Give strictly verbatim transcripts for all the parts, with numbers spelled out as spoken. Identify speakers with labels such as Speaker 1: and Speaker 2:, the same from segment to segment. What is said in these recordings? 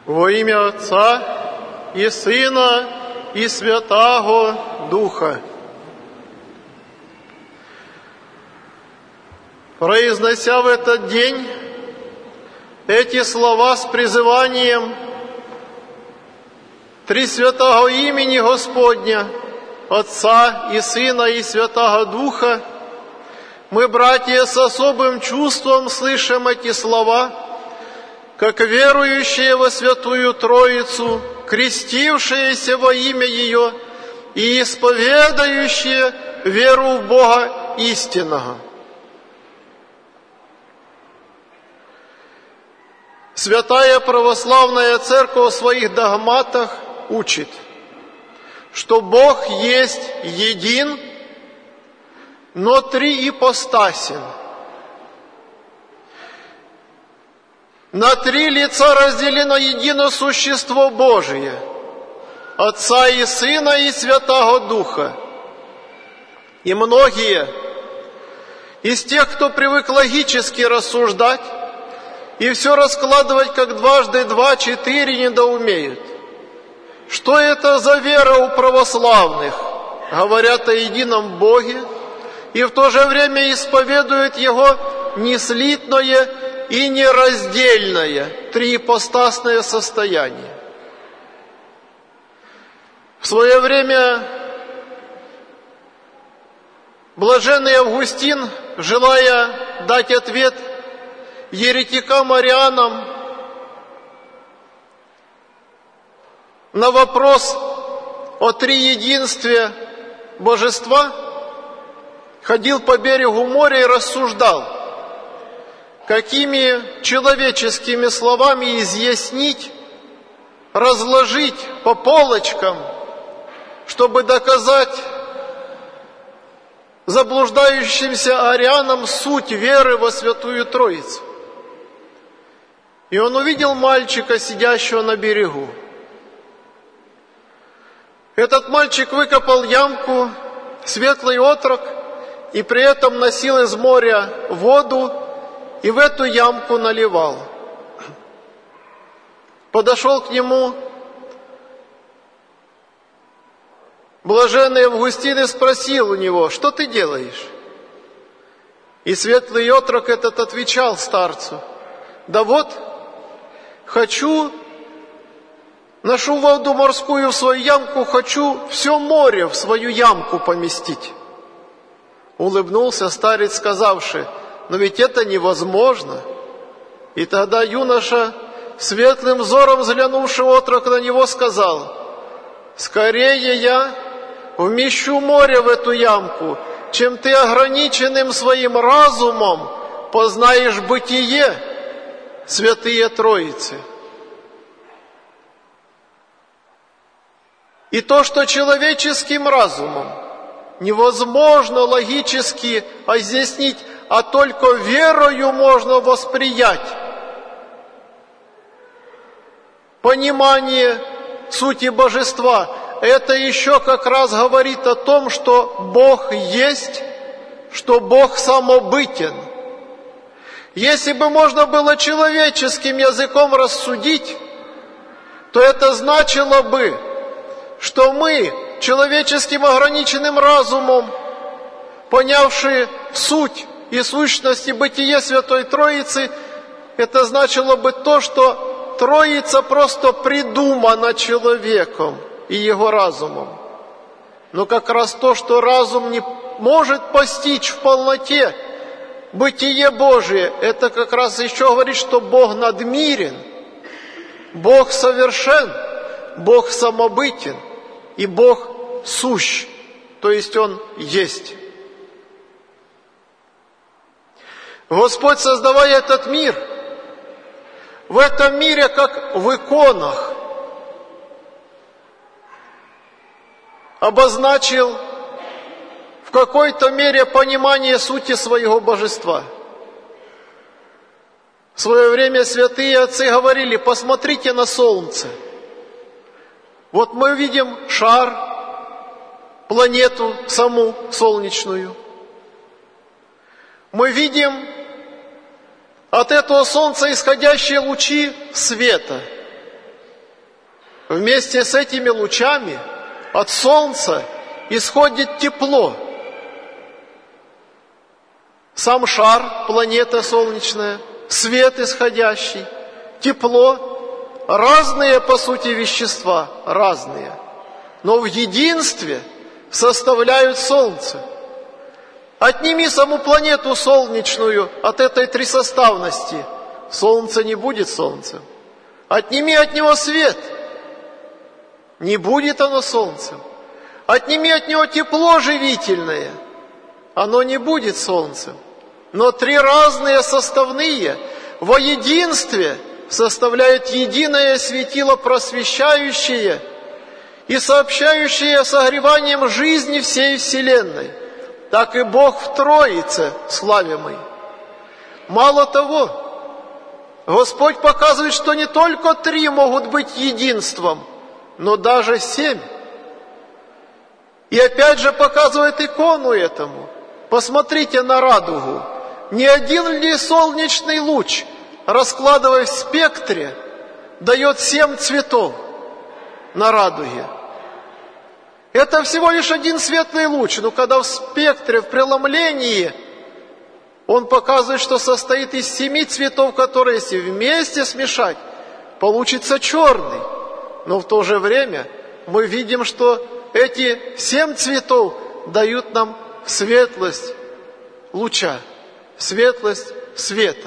Speaker 1: Во ім'я Отця і Сина і Святого Духа. Произнося в этот день эти слова с призыванием Тресвятого имени Господня, Отца и Сына и Святого Духа, мы, братья, с особым чувством слышим эти слова, как верующие во Святую Троицу, крестившиеся во имя Ее и исповедающие веру в Бога истинного. Святая Православная Церковь в своих догматах учит, что Бог есть един, но триипостасен. На три лица разделено едино существо Божие, Отца и Сына и Святого Духа. И многие из тех, кто привык логически рассуждать и все раскладывать как дважды два, четыре, недоумеют. Что это за вера у православных? Говорят о едином Боге и в то же время исповедуют Его неслитное и нераздельное триипостасное состояние. В свое время блаженный Августин, желая дать ответ еретикам-арианам на вопрос о триединстве Божества, ходил по берегу моря и рассуждал, какими человеческими словами изъяснить, разложить по полочкам, чтобы доказать заблуждающимся арианам суть веры во Святую Троицу. И он увидел мальчика, сидящего на берегу. Этот мальчик выкопал ямку, светлый отрок, и при этом носил из моря воду и в эту ямку наливал. Подошел к нему блаженный Августин и спросил у него: что ты делаешь? И светлый отрок этот отвечал старцу: да вот, хочу, ношу воду морскую в свою ямку, хочу все море в свою ямку поместить. Улыбнулся старец, сказавши: но ведь это невозможно. И тогда юноша, светлым взором взглянувший отрок на него, сказал: скорее я вмещу море в эту ямку, чем ты ограниченным своим разумом познаешь бытие Святые Троицы. И то, что человеческим разумом невозможно логически изъяснить, а только верою можно воспринять понимание сути Божества, это еще как раз говорит о том, что Бог есть, что Бог самобытен. Если бы можно было человеческим языком рассудить, то это значило бы, что мы, человеческим ограниченным разумом, понявшие суть и сущность и бытие Святой Троицы, это значило бы то, что Троица просто придумана человеком и его разумом. Но как раз то, что разум не может постичь в полноте бытие Божие, это как раз еще говорит, что Бог надмирен, Бог совершен, Бог самобытен и Бог сущ, то есть Он есть. Господь, создавая этот мир, в этом мире, как в иконах, обозначил в какой-то мере понимание сути своего божества. В свое время святые отцы говорили: посмотрите на солнце. Вот мы видим шар, планету саму солнечную. Мы видим от этого солнца исходящие лучи света. вместе с этими лучами от солнца исходит тепло. Сам шар, планета солнечная, свет исходящий, тепло, разные по сути вещества, разные, но в единстве составляют солнце. Отними саму планету солнечную от этой трисоставности, солнце не будет солнцем. Отними от него свет, не будет оно солнцем. Отними от него тепло живительное, оно не будет солнцем. Но три разные составные во единстве составляют единое светило, просвещающее и сообщающее согреванием жизни всей вселенной. Так и Бог в Троице славимый. Мало того, Господь показывает, что не только три могут быть единством, но даже семь. И опять же показывает икону этому. Посмотрите на радугу. Не один ли солнечный луч, раскладывая в спектре, дает семь цветов на радуге? Это всего лишь один светлый луч, но когда в спектре, в преломлении, он показывает, что состоит из семи цветов, которые, если вместе смешать, получится черный. Но в то же время мы видим, что эти семь цветов дают нам светлость луча, светлость света.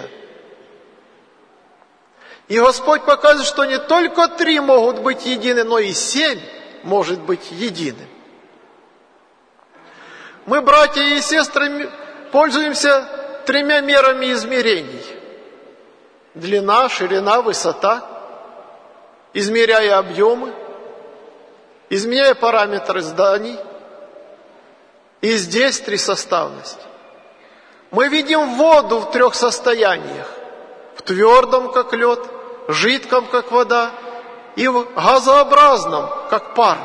Speaker 1: И Господь показывает, что не только три могут быть едины, но и семь может быть единым. Мы, братья и сестры, пользуемся тремя мерами измерений. Длина, ширина, высота, измеряя объемы, изменяя параметры зданий. И здесь трисоставность. Мы видим воду в трех состояниях. В твердом, как лед, жидком, как вода, и в газообразном, как пар.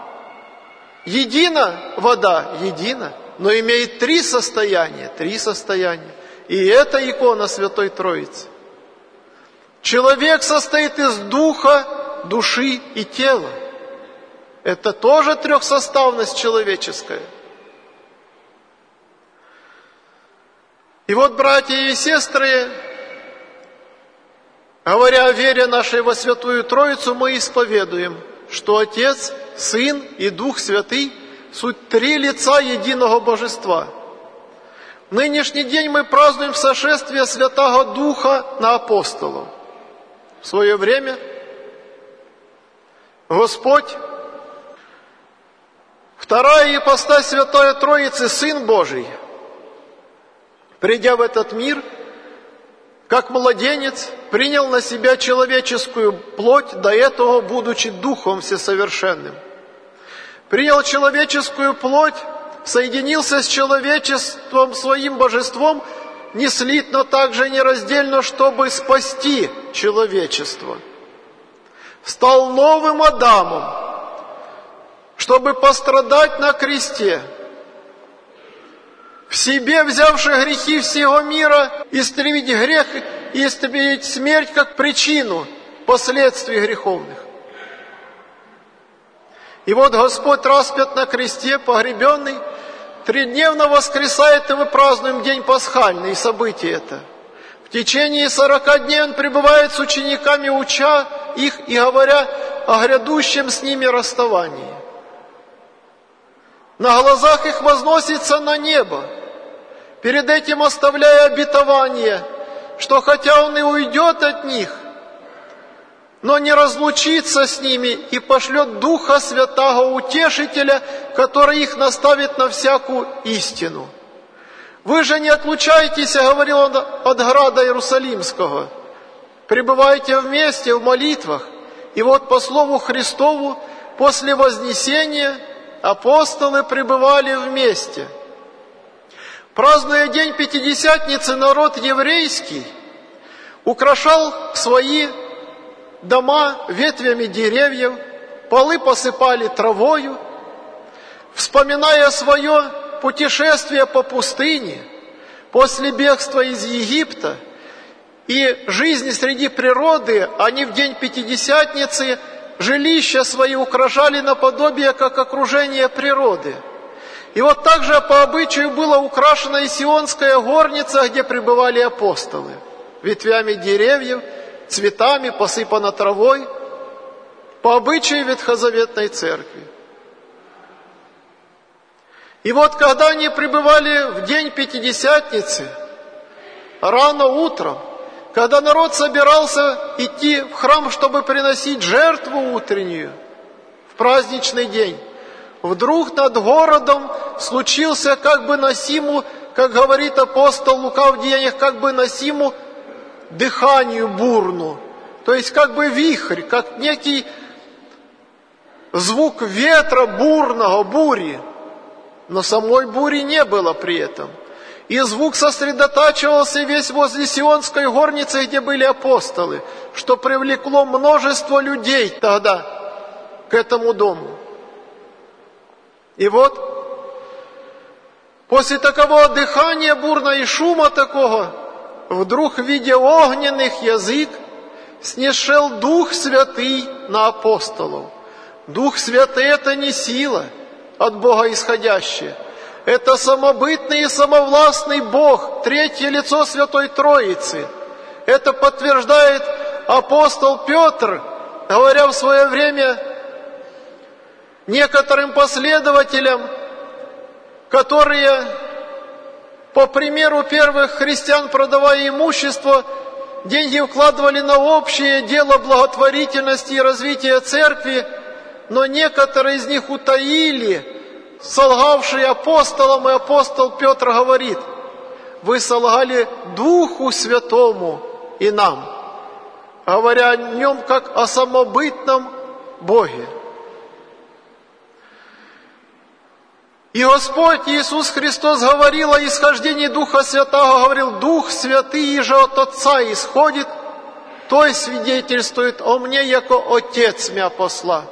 Speaker 1: Едина вода, едина, но имеет три состояния, три состояния. И это икона Святой Троицы. Человек состоит из духа, души и тела. Это тоже трехсоставность человеческая. И вот, братья и сестры, говоря о вере нашей во Святую Троицу, мы исповедуем, что Отец, Сын и Дух Святый суть три лица единого Божества. В нынешний день мы празднуем сошествие Святого Духа на апостолов. В свое время Господь, вторая ипостась Святой Троицы, Сын Божий, придя в этот мир, как младенец, принял на себя человеческую плоть, до этого будучи Духом Всесовершенным. Принял человеческую плоть, соединился с человечеством своим божеством, не слит, но также нераздельно, чтобы спасти человечество. Стал новым Адамом, чтобы пострадать на кресте, в себе взявши грехи всего мира, истребить грех и истребить смерть как причину последствий греховных. И вот Господь распят на кресте, погребенный, тридневно воскресает, и мы празднуем день пасхальный, и событие это. В течение сорока дней Он пребывает с учениками, уча их и говоря о грядущем с ними расставании. На глазах их возносится на небо, перед этим оставляя обетование, что хотя Он и уйдет от них, но не разлучится с ними и пошлет Духа Святаго Утешителя, который их наставит на всякую истину. Вы же не отлучайтесь, говорил Он, от града Иерусалимского. Пребывайте вместе в молитвах. И вот по слову Христову, после вознесения апостолы пребывали вместе. Празднуя день Пятидесятницы, народ еврейский украшал свои дома ветвями деревьев, полы посыпали травою, вспоминая свое путешествие по пустыне после бегства из Египта и жизни среди природы, они в день Пятидесятницы жилища свои украшали наподобие, как окружение природы. И вот так же по обычаю была украшена и Сионская горница, где пребывали апостолы. Ветвями деревьев, цветами, посыпана травой, по обычаю Ветхозаветной церкви. И вот когда они пребывали в день Пятидесятницы, рано утром, когда народ собирался идти в храм, чтобы приносить жертву утреннюю в праздничный день, вдруг над городом случился как бы носиму, как говорит апостол Лука в Деяниях, как бы носиму дыханию бурну, то есть как бы вихрь, как некий звук ветра бурного, бури, но самой бури не было при этом. И звук сосредотачивался весь возле Сионской горницы, где были апостолы, что привлекло множество людей тогда к этому дому. И вот, после такого дыхания бурного и шума такого, вдруг в виде огненных язык снишел Дух Святый на апостолов. Дух Святый – это не сила от Бога исходящая. Это самобытный и самовластный Бог, третье лицо Святой Троицы. Это подтверждает апостол Петр, говоря в свое время некоторым последователям, которые, по примеру первых христиан, продавая имущество, деньги вкладывали на общее дело благотворительности и развития церкви, но некоторые из них утаили, солгавшие апостолам, и апостол Петр говорит: вы солгали Духу Святому и нам, говоря о нем как о самобытном Боге. И Господь Иисус Христос говорил о исхождении Духа Святого, говорил: Дух Святый же от Отца исходит, то и свидетельствует о мне, яко Отец мя посла.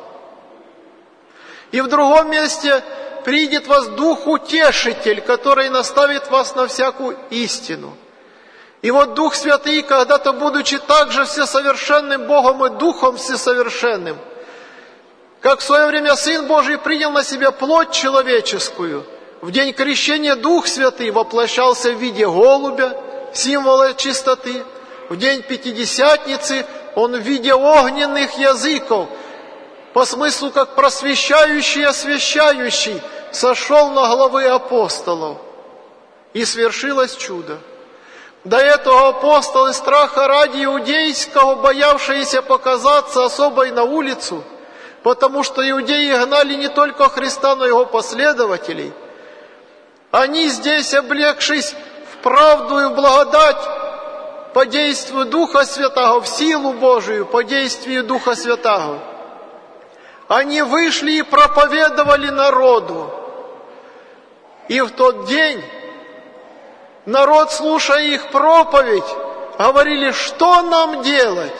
Speaker 1: И в другом месте: придет вас Дух Утешитель, который наставит вас на всякую истину. И вот Дух Святый, когда-то будучи также всесовершенным Богом и Духом всесовершенным, как в свое время Сын Божий принял на себя плоть человеческую, в день крещения Дух Святый воплощался в виде голубя, символа чистоты. В день Пятидесятницы Он в виде огненных языков, по смыслу как просвещающий и освящающий, сошел на головы апостолов. И свершилось чудо. До этого апостолы страха ради иудейского, боявшиеся показаться особой на улицу, потому что иудеи гнали не только Христа, но и Его последователей, они здесь, облегшись в правду и в благодать, по действию Духа Святого, в силу Божию, по действию Духа Святого, они вышли и проповедовали народу. И в тот день народ, слушая их проповедь, говорили: что нам делать?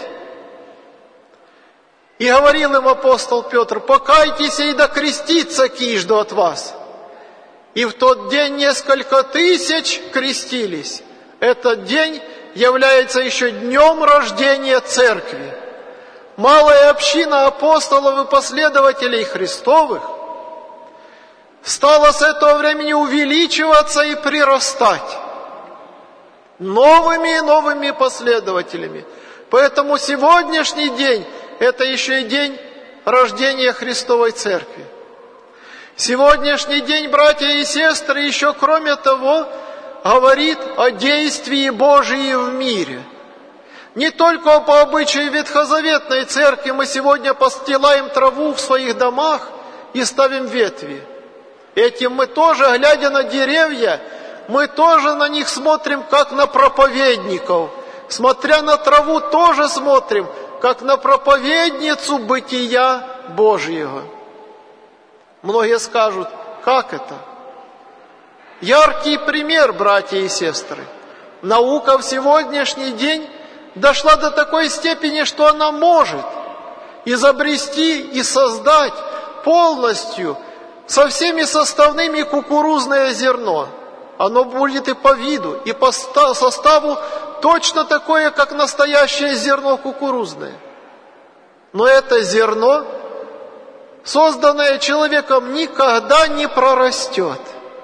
Speaker 1: И говорил им апостол Петр: покайтесь и да крестится кижду от вас. И в тот день несколько тысяч крестились. Этот день является еще днем рождения церкви. Малая община апостолов и последователей Христовых стала с этого времени увеличиваться и прирастать новыми и новыми последователями. Поэтому сегодняшний день – это еще и день рождения Христовой Церкви. Сегодняшний день, братья и сестры, еще кроме того, говорит о действии Божьем в мире. Не только по обычаю Ветхозаветной Церкви мы сегодня постилаем траву в своих домах и ставим ветви. Этим мы тоже, глядя на деревья, мы тоже на них смотрим, как на проповедников. Смотря на траву, тоже смотрим, как на проповедницу бытия Божьего. Многие скажут: как это? Яркий пример, братья и сестры. Наука в сегодняшний день дошла до такой степени, что она может изобрести и создать полностью со всеми составными кукурузное зерно. Оно будет и по виду, и по составу точно такое, как настоящее зерно кукурузное. Но это зерно, созданное человеком, никогда не прорастет,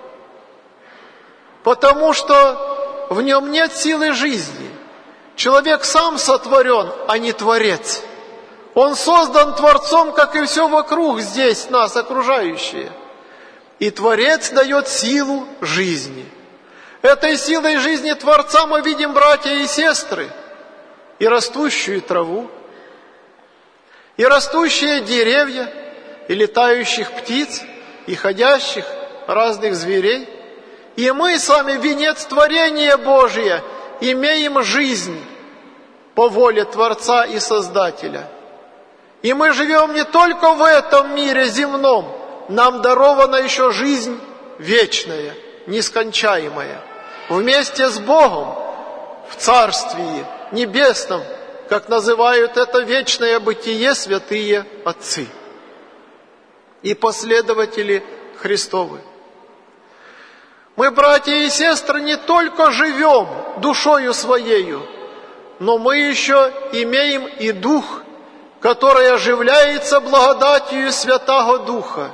Speaker 1: потому что в нем нет силы жизни. Человек сам сотворен, а не Творец. Он создан Творцом, как и все вокруг здесь, нас окружающее. И Творец дает силу жизни. Этой силой жизни Творца мы видим, братья и сестры, и растущую траву, и растущие деревья, и летающих птиц, и ходящих разных зверей. И мы с вами, венец творения Божия, имеем жизнь по воле Творца и Создателя. И мы живем не только в этом мире земном, нам дарована еще жизнь вечная, нескончаемая, вместе с Богом в Царствии Небесном, как называют это вечное бытие святые отцы и последователи Христовы. Мы, братья и сестры, не только живем душою своею, но мы еще имеем и дух, который оживляется благодатью Святаго Духа.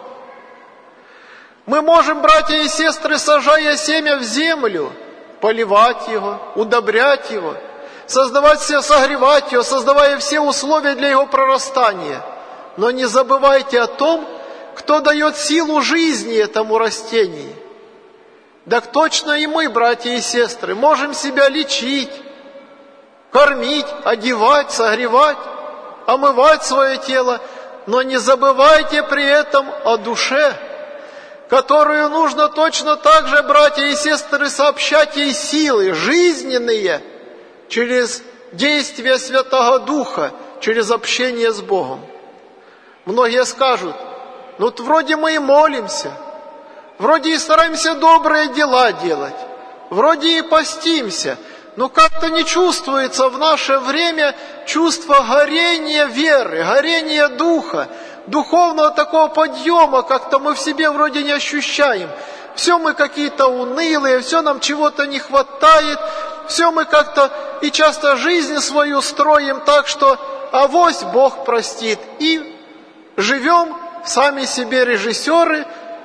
Speaker 1: Мы можем, братья и сестры, сажая семя в землю, поливать его, удобрять его, создавать все, согревать его, создавая все условия для его прорастания. Но не забывайте о том, кто дает силу жизни этому растению. Так точно и мы, братья и сестры, можем себя лечить, кормить, одевать, согревать, омывать свое тело, но не забывайте при этом о душе, которую нужно точно так же, братья и сестры, сообщать ей силы жизненные через действие Святого Духа, через общение с Богом. Многие скажут: ну вроде мы и молимся, вроде и стараемся добрые дела делать, вроде и постимся, но как-то не чувствуется в наше время чувство горения веры, горения духа, духовного такого подъема, как-то мы в себе вроде не ощущаем. Все мы какие-то унылые, все нам чего-то не хватает, все мы как-то и часто жизнь свою строим так, что авось Бог простит. И живем сами себе режиссеры,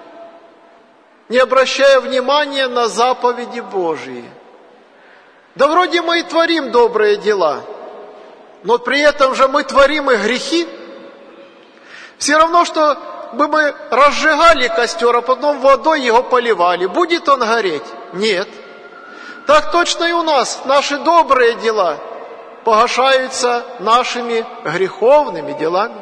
Speaker 1: не обращая внимания на заповеди Божьи. Да вроде мы и творим добрые дела, но при этом же мы творим и грехи. Все равно, что бы мы разжигали костер, а потом водой его поливали. Будет он гореть? Нет. Так точно и у нас наши добрые дела погашаются нашими греховными делами.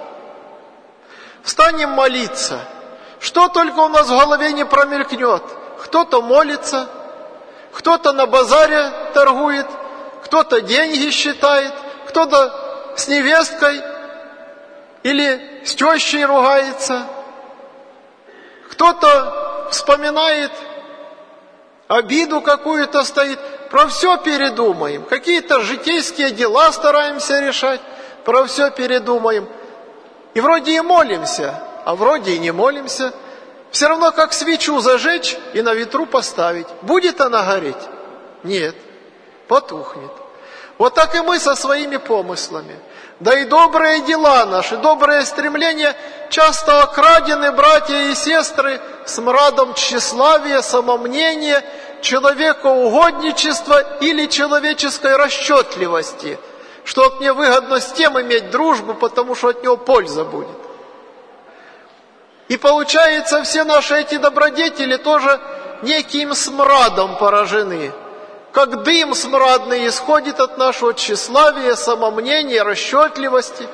Speaker 1: Встанем молиться. Что только у нас в голове не промелькнет. Кто-то молится, кто-то на базаре торгует, кто-то деньги считает, кто-то с невесткой или с тещей ругается, кто-то вспоминает обиду какую-то стоит. Про все передумаем, какие-то житейские дела стараемся решать, про все передумаем. И вроде и молимся, а вроде и не молимся. Все равно как свечу зажечь и на ветру поставить. Будет она гореть? Нет, потухнет. Вот так и мы со своими помыслами. Да и добрые дела наши, добрые стремления часто окрадены, братья и сестры, смрадом тщеславия, самомнения, человекоугодничества или человеческой расчетливости, что от мне выгодно с тем иметь дружбу, потому что от него польза будет. И получается, все наши эти добродетели тоже неким смрадом поражены. Как дым смрадный исходит от нашего тщеславия, самомнения, расчетливости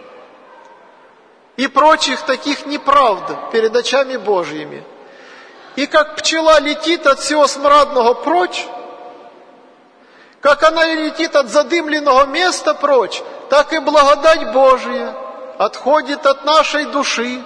Speaker 1: и прочих таких неправд перед очами Божьими. И как пчела летит от всего смрадного прочь, как она летит от задымленного места прочь, так и благодать Божия отходит от нашей души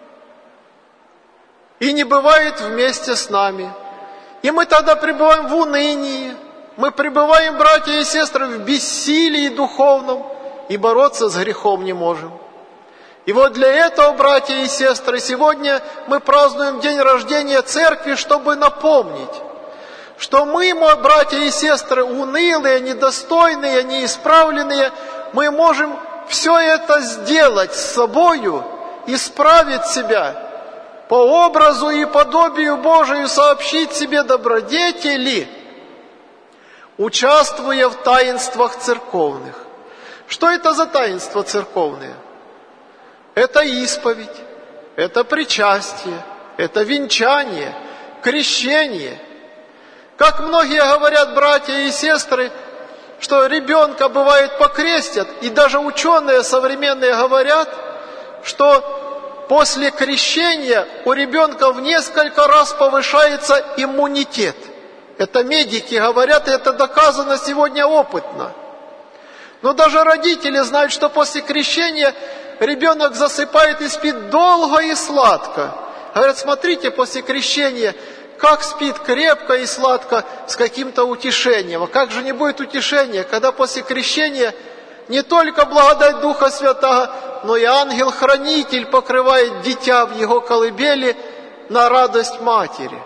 Speaker 1: и не бывает вместе с нами. И мы тогда пребываем в унынии, мы пребываем, братья и сестры, в бессилии духовном и бороться с грехом не можем. И вот для этого, братья и сестры, сегодня мы празднуем день рождения Церкви, чтобы напомнить, что мы, братья и сестры, унылые, недостойные, неисправленные, мы можем все это сделать с собою, исправить себя, по образу и подобию Божию сообщить себе добродетели, участвуя в таинствах церковных. Что это за таинства церковные? Это исповедь, это причастие, это венчание, крещение. Как многие говорят, братья и сестры, что ребенка, бывает, покрестят, и даже ученые современные говорят, что после крещения у ребенка в несколько раз повышается иммунитет. Это медики говорят, и это доказано сегодня опытно. Но даже родители знают, что после крещения ребенок засыпает и спит долго и сладко. Говорят, смотрите, после крещения, как спит крепко и сладко с каким-то утешением. А как же не будет утешения, когда после крещения не только благодать Духа Святого, но и ангел-хранитель покрывает дитя в его колыбели на радость матери.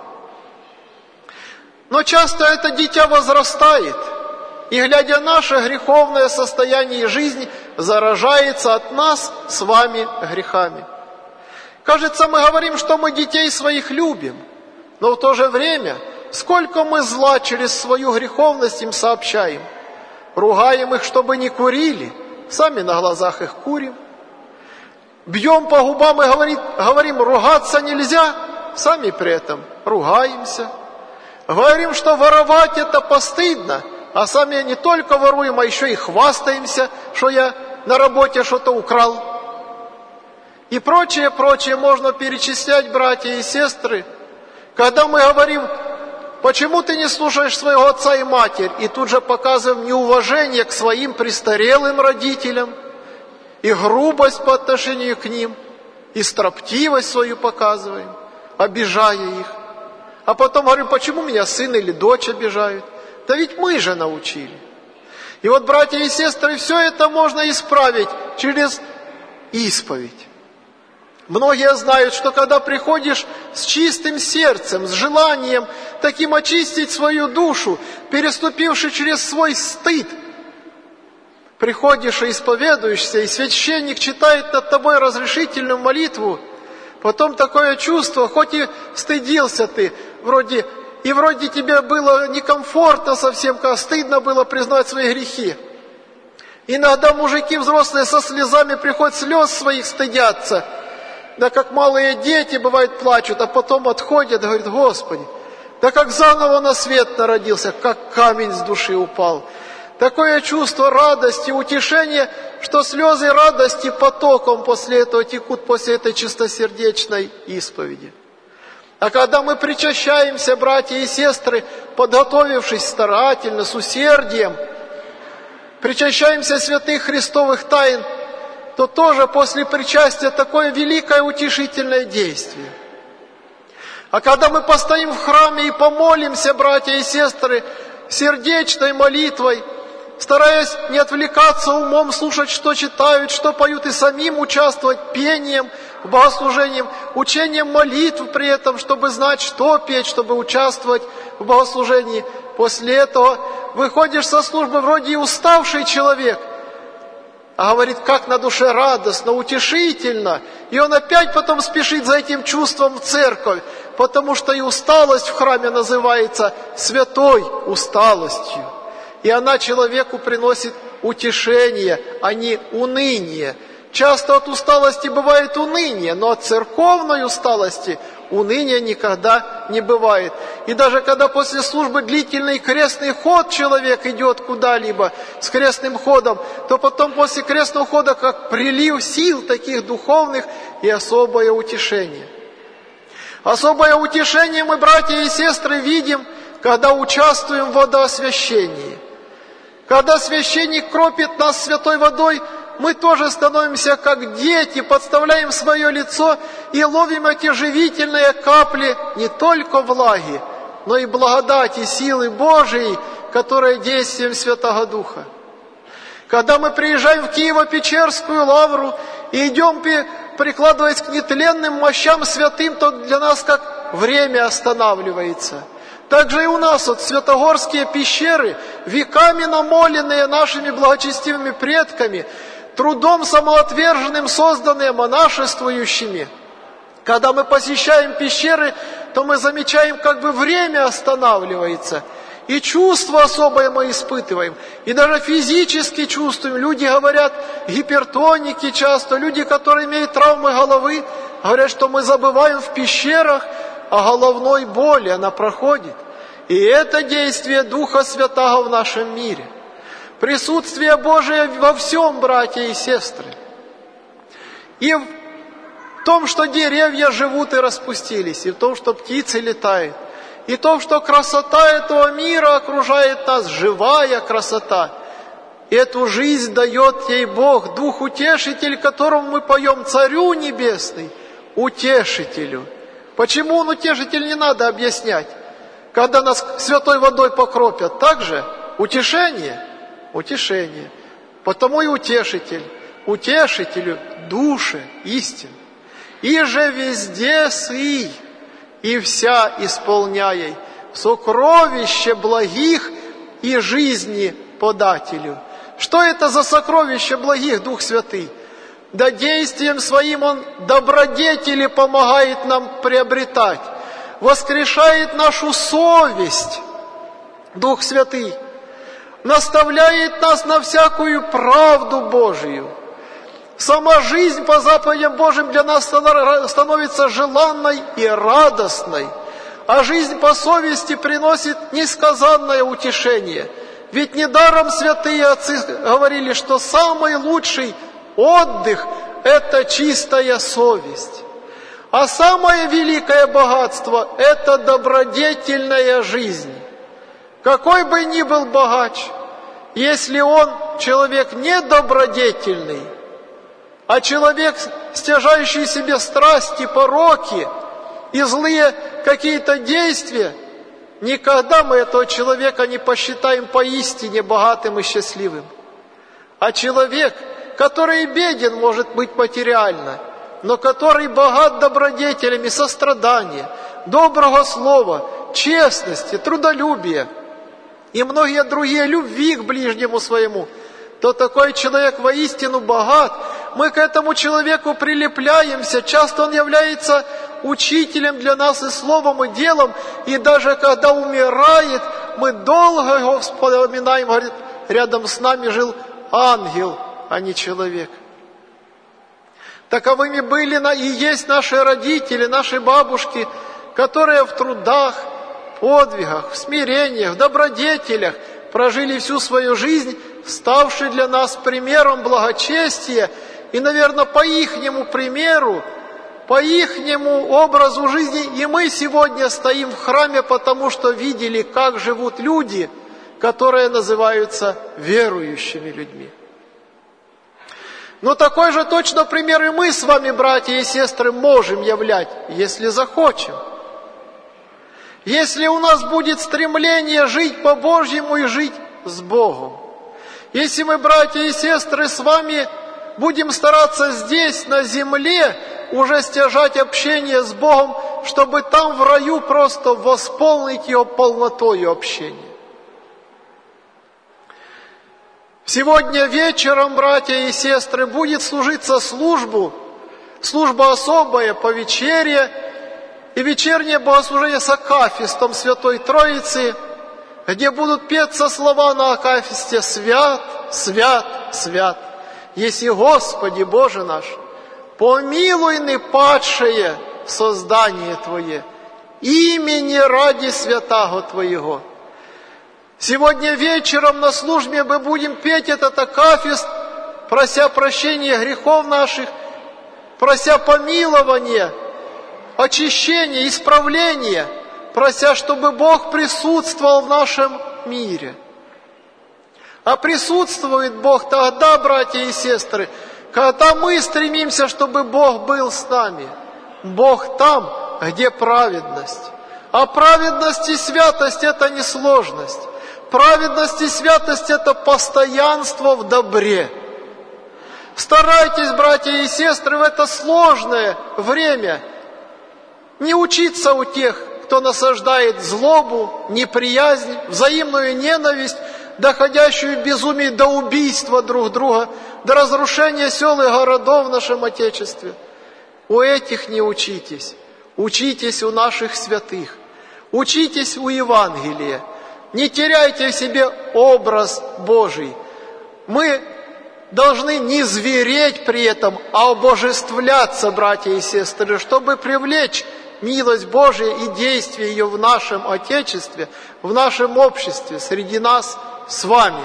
Speaker 1: Но часто это дитя возрастает, и, глядя на наше греховное состояние жизни, заражается от нас с вами грехами. Кажется, мы говорим, что мы детей своих любим, но в то же время, сколько мы зла через свою греховность им сообщаем. Ругаем их, чтобы не курили, сами на глазах их курим. Бьем по губам и говорим, говорим, ругаться нельзя, сами при этом ругаемся. Говорим, что воровать это постыдно, а сами не только воруем, а еще и хвастаемся, что я на работе что-то украл. И прочее, прочее можно перечислять, братья и сестры, когда мы говорим, почему ты не слушаешь своего отца и матерь, и тут же показываем неуважение к своим престарелым родителям, и грубость по отношению к ним, и строптивость свою показываем, обижая их. А потом говорим, почему меня сын или дочь обижают? Да ведь мы же научили. И вот, братья и сестры, все это можно исправить через исповедь. Многие знают, что когда приходишь с чистым сердцем, с желанием таким очистить свою душу, переступивши через свой стыд, приходишь и исповедуешься, и священник читает над тобой разрешительную молитву, потом такое чувство, хоть и стыдился ты, вроде, и вроде тебе было некомфортно совсем, как стыдно было признать свои грехи. Иногда мужики взрослые со слезами приходят, слез своих стыдятся, да как малые дети, бывает, плачут, а потом отходят, говорят, Господи, да как заново на свет народился, как камень с души упал. Такое чувство радости, утешения, что слезы радости потоком после этого текут, после этой чистосердечной исповеди. А когда мы причащаемся, братья и сестры, подготовившись старательно, с усердием, причащаемся святых Христовых тайн, то тоже после причастия такое великое утешительное действие. А когда мы постоим в храме и помолимся, братья и сестры, сердечной молитвой, стараясь не отвлекаться умом, слушать, что читают, что поют, и самим участвовать пением, богослужением, учением молитв при этом, чтобы знать, что петь, чтобы участвовать в богослужении. После этого выходишь со службы вроде и уставший человек, а говорит, как на душе радостно, утешительно. И он опять потом спешит за этим чувством в церковь, потому что и усталость в храме называется святой усталостью. И она человеку приносит утешение, а не уныние. Часто от усталости бывает уныние, но от церковной усталости уныния никогда не бывает. И даже когда после службы длительный крестный ход человек идет куда-либо с крестным ходом, то потом после крестного хода как прилив сил таких духовных и особое утешение. Особое утешение мы, братья и сестры, видим, когда участвуем в водоосвящении. Когда священник кропит нас святой водой, мы тоже становимся как дети, подставляем свое лицо и ловим эти живительные капли не только влаги, но и благодати, силы Божией, которые действием Святого Духа. Когда мы приезжаем в Киево-Печерскую лавру и идем, прикладываясь к нетленным мощам святым, то для нас как время останавливается. Также и у нас вот святогорские пещеры, веками намоленные нашими благочестивыми предками, трудом самоотверженным созданные монашествующими. Когда мы посещаем пещеры, то мы замечаем, как бы время останавливается. И чувство особое мы испытываем. И даже физически чувствуем. Люди говорят, гипертоники часто, люди, которые имеют травмы головы, говорят, что мы забываем в пещерах о головной боли, она проходит. И это действие Духа Святаго в нашем мире. Присутствие Божие во всем, братья и сестры. И в том, что деревья живут и распустились, и в том, что птицы летают, и в том, что красота этого мира окружает нас, живая красота. Эту жизнь дает ей Бог, Дух Утешитель, которому мы поем, Царю Небесный, Утешителю. Почему Он Утешитель, не надо объяснять. Когда нас святой водой покропят, так же утешение, утешение. Потому и Утешитель, Утешителю души истин. И же везде сый, и вся исполняй сокровище благих и жизни подателю. Что это за сокровище благих, Дух Святый? Да действием своим Он добродетели помогает нам приобретать, воскрешает нашу совесть, Дух Святый, наставляет нас на всякую правду Божию. Сама жизнь по заповедям Божьим для нас становится желанной и радостной, а жизнь по совести приносит несказанное утешение. Ведь недаром святые отцы говорили, что самый лучший отдых – это чистая совесть. А самое великое богатство – это добродетельная жизнь. Какой бы ни был богач, если он человек недобродетельный, а человек, стяжающий себе страсти, пороки и злые какие-то действия, никогда мы этого человека не посчитаем поистине богатым и счастливым. А человек, который беден, может быть, материально, но который богат добродетелями сострадания, доброго слова, честности, трудолюбия и многие другие любви к ближнему своему, то такой человек воистину богат. Мы к этому человеку прилепляемся, часто он является учителем для нас и словом, и делом, и даже когда умирает, мы долго его вспоминаем, говорит, рядом с нами жил ангел, а не человек. Таковыми были и есть наши родители, наши бабушки, которые в трудах, подвигах, в смирениях, в добродетелях прожили всю свою жизнь, ставший для нас примером благочестия, и, наверное, по ихнему примеру, по ихнему образу жизни и мы сегодня стоим в храме, потому что видели, как живут люди, которые называются верующими людьми. Но такой же точно пример и мы с вами, братья и сестры, можем являть, если захочем. Если у нас будет стремление жить по-божьему и жить с Богом. Если мы, братья и сестры, с вами будем стараться здесь, на земле, уже стяжать общение с Богом, чтобы там в раю просто восполнить его полнотою общения. Сегодня вечером, братья и сестры, будет служиться службу, служба особая по вечере, и вечернее богослужение с акафистом Святой Троицы, где будут петься слова на акафисте «Свят, свят, свят, еси Господи Боже наш, помилуй ны падшее создание Твое, имени ради святаго Твоего». Сегодня вечером на службе мы будем петь этот акафист, прося прощения грехов наших, прося помилования, очищения, исправления, прося, чтобы Бог присутствовал в нашем мире. А присутствует Бог тогда, братья и сестры, когда мы стремимся, чтобы Бог был с нами. Бог там, где праведность. А праведность и святость – это не сложность. Праведность и святость – это постоянство в добре. Старайтесь, братья и сестры, в это сложное время не учиться у тех, кто насаждает злобу, неприязнь, взаимную ненависть, доходящую в безумии до убийства друг друга, до разрушения сел и городов в нашем Отечестве. У этих не учитесь, учитесь у наших святых, учитесь у Евангелия. Не теряйте в себе образ Божий. Мы должны не звереть при этом, а обожествляться, братья и сестры, чтобы привлечь милость Божия и действие ее в нашем Отечестве, в нашем обществе, среди нас с вами.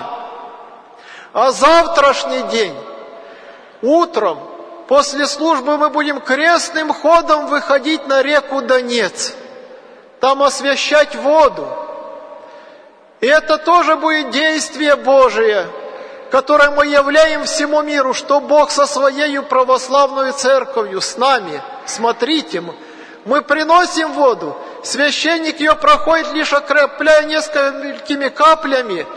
Speaker 1: А завтрашний день, утром, после службы мы будем крестным ходом выходить на реку Донец, там освящать воду. И это тоже будет действие Божие, которое мы являем всему миру, что Бог со Своей православной церковью с нами. Смотрите, мы приносим воду, священник ее проходит, лишь окропляя несколькими каплями,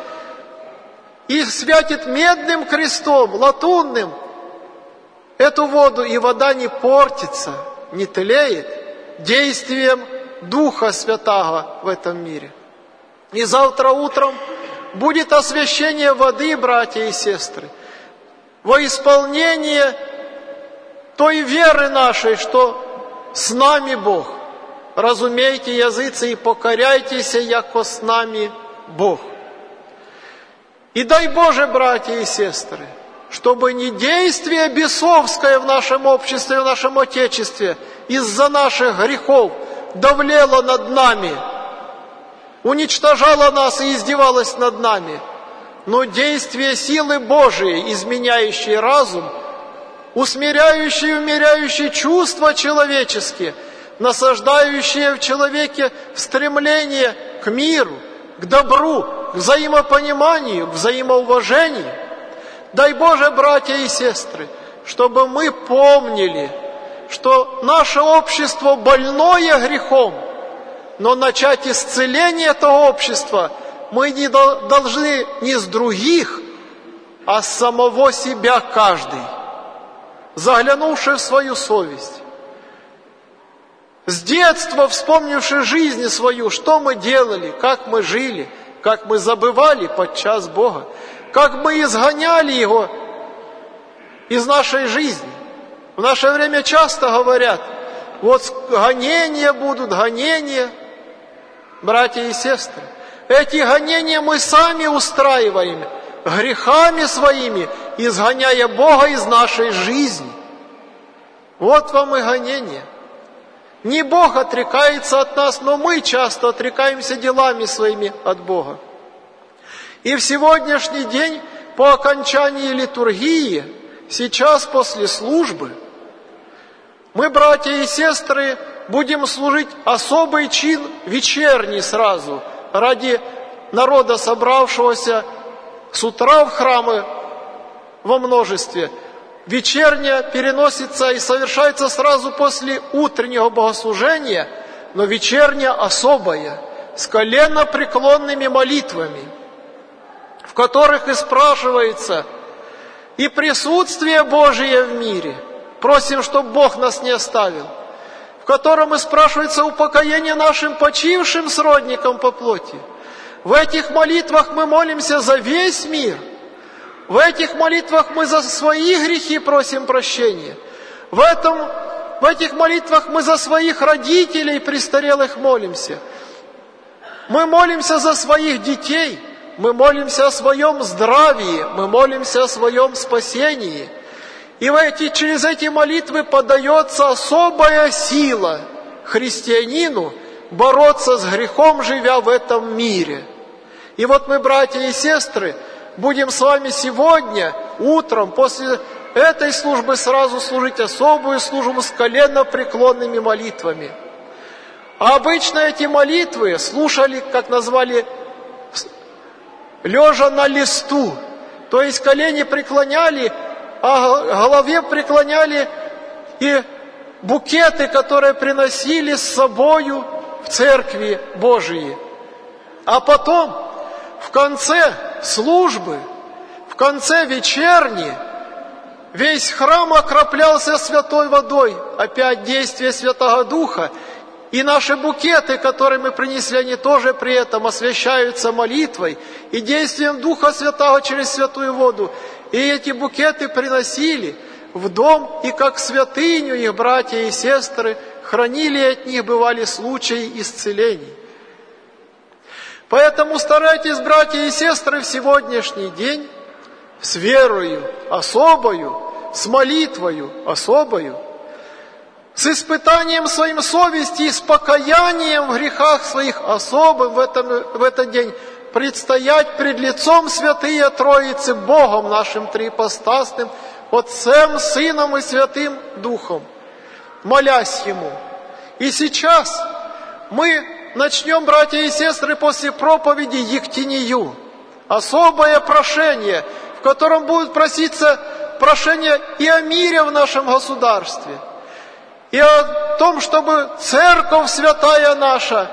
Speaker 1: и святит медным крестом, латунным, эту воду, и вода не портится, не тлеет действием Духа Святаго в этом мире. И завтра утром будет освящение воды, братья и сестры, во исполнение той веры нашей, что с нами Бог. Разумейте, языцы, и покоряйтесь, яко с нами Бог. И дай Боже, братья и сестры, чтобы не действие бесовское в нашем обществе, в нашем Отечестве из-за наших грехов давлело над нами, уничтожало нас и издевалось над нами, но действие силы Божией, изменяющей разум, усмиряющей и умеряющей чувства человеческие, насаждающие в человеке стремление к миру, к добру, к взаимопониманию, к взаимоуважению. Дай Боже, братья и сестры, чтобы мы помнили, что наше общество больное грехом, но начать исцеление этого общества мы не должны не с других, а с самого себя каждый, заглянувший в свою совесть, с детства вспомнивший жизнь свою, что мы делали, как мы жили, как мы забывали подчас Бога, как мы изгоняли Его из нашей жизни. В наше время часто говорят, вот гонения будут, гонения. Братья и сестры, эти гонения мы сами устраиваем, грехами своими, изгоняя Бога из нашей жизни. Вот вам и гонения. Не Бог отрекается от нас, но мы часто отрекаемся делами своими от Бога. И в сегодняшний день, по окончании литургии, сейчас после службы, мы, братья и сестры, будем служить особый чин вечерний сразу, ради народа, собравшегося с утра в храмы во множестве. Вечерняя переносится и совершается сразу после утреннего богослужения, но вечерняя особая, с коленопреклонными молитвами, в которых и спрашивается и присутствие Божие в мире. Просим, чтобы Бог нас не оставил. В котором и спрашивается упокоение нашим почившим сродникам по плоти. В этих молитвах мы молимся за весь мир. В этих молитвах мы за свои грехи просим прощения. В, этом, в этих молитвах мы за своих родителей престарелых молимся. Мы молимся за своих детей. Мы молимся о своем здравии. Мы молимся о своем спасении. И в эти, через эти молитвы подается особая сила христианину бороться с грехом, живя в этом мире. И вот мы, братья и сестры, будем с вами сегодня, утром, после этой службы сразу служить особую службу с коленопреклонными молитвами. А обычно эти молитвы слушали, как назвали, лежа на листу. То есть колени преклоняли, а голове преклоняли и букеты, которые приносили с собою в церкви Божией. А потом, в конце службы, в конце вечерней, весь храм окроплялся святой водой, опять действие Святого Духа, и наши букеты, которые мы принесли, они тоже при этом освящаются молитвой и действием Духа Святого через святую воду. и эти букеты приносили в дом, и как святыню их братья и сестры хранили, и от них бывали случаи исцелений. Поэтому старайтесь, братья и сестры, в сегодняшний день с верою особою, с молитвою особою, с испытанием своим совести и с покаянием в грехах своих особым в, этом, в этот день предстоять пред лицом Святые Троицы Богом нашим триипостасным, Отцем, Сыном и Святым Духом, молясь Ему. И сейчас мы начнем, братья и сестры, после проповеди Ектинию, особое прошение, в котором будет проситься прошение и о мире в нашем государстве, и о том, чтобы Церковь Святая наша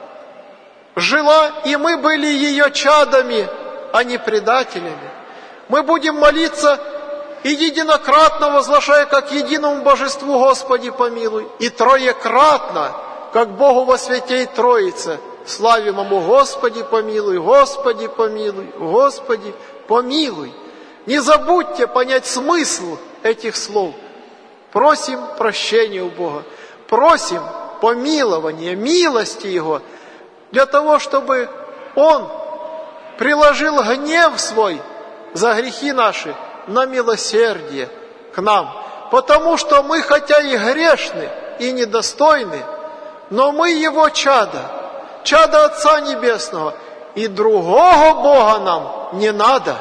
Speaker 1: жила, и мы были ее чадами, а не предателями. Мы будем молиться и единократно возглашая, как единому Божеству Господи помилуй, и троекратно, как Богу во святей Троице, славимому Господи помилуй, Господи помилуй, Господи помилуй. Не забудьте понять смысл этих слов. Просим прощения у Бога, просим помилования, милости Его, для того, чтобы Он приложил гнев свой за грехи наши на милосердие к нам. Потому что мы, хотя и грешны, и недостойны, но мы Его чада, чада Отца Небесного, и другого Бога нам не надо.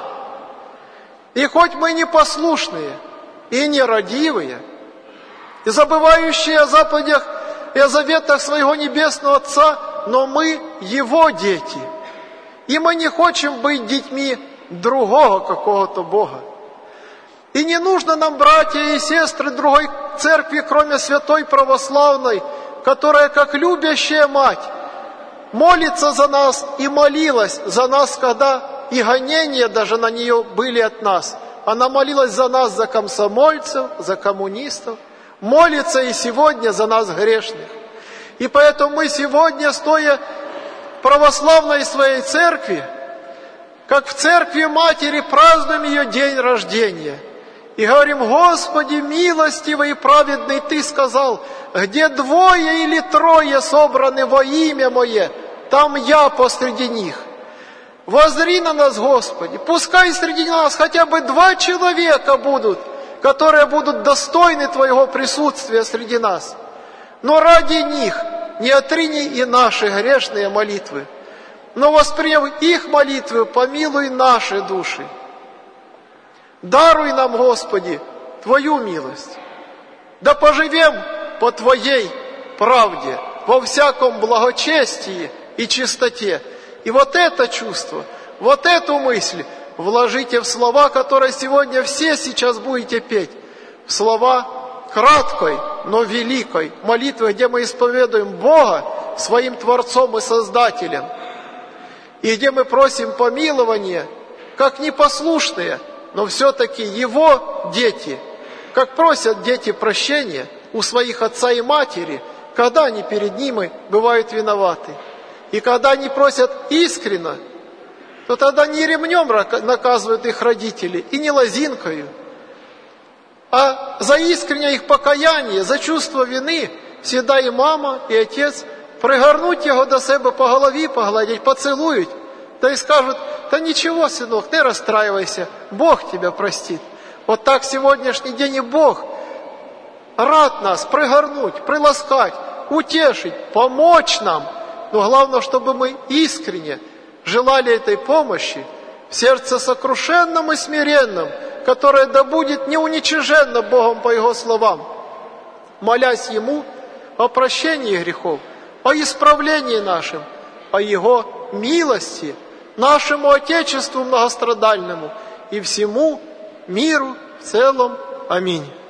Speaker 1: И хоть мы непослушные и нерадивые, и забывающие о заповедях и о заветах своего Небесного Отца, но мы Его дети. И мы не хотим быть детьми другого какого-то Бога. И не нужно нам, братья и сестры, другой церкви, кроме Святой Православной, которая, как любящая мать, молится за нас и молилась за нас, когда и гонения даже на нее были от нас. Она молилась за нас, за комсомольцев, за коммунистов, молится и сегодня за нас грешных. И поэтому мы сегодня, стоя в православной своей церкви, как в церкви Матери, празднуем ее день рождения. И говорим: Господи, милостивый и праведный, Ты сказал, где двое или трое собраны во имя Мое, там Я посреди них. Воззри на нас, Господи, пускай среди нас хотя бы два человека будут, которые будут достойны Твоего присутствия среди нас. Но ради них не отрини и наши грешные молитвы, но, восприняв их молитвы, помилуй наши души. Даруй нам, Господи, Твою милость. Да поживем по Твоей правде, во всяком благочестии и чистоте. И вот это чувство, вот эту мысль вложите в слова, которые сегодня все сейчас будете петь. В слова краткой, но великой молитвы, где мы исповедуем Бога своим Творцом и Создателем. И где мы просим помилования, как непослушные, но все-таки Его дети, как просят дети прощения у своих отца и матери, когда они перед ними бывают виноваты. И когда они просят искренно, то тогда не ремнем наказывают их родители, и не лозинкою, а за искреннее их покаяние, за чувство вины всегда и мама, и отец пригорнуть его до себе по голове, погладить, поцелуют, да и скажут: да ничего, сынок, не расстраивайся, Бог тебя простит. Вот так сегодняшний день и Бог рад нас пригорнуть, приласкать, утешить, помочь нам. Но главное, чтобы мы искренне желали этой помощи в сердце сокрушенном и смиренном, которое да будет неуничиженно Богом по Его словам, молясь Ему о прощении грехов, о исправлении нашим, о Его милости, нашему Отечеству многострадальному и всему миру в целом. Аминь.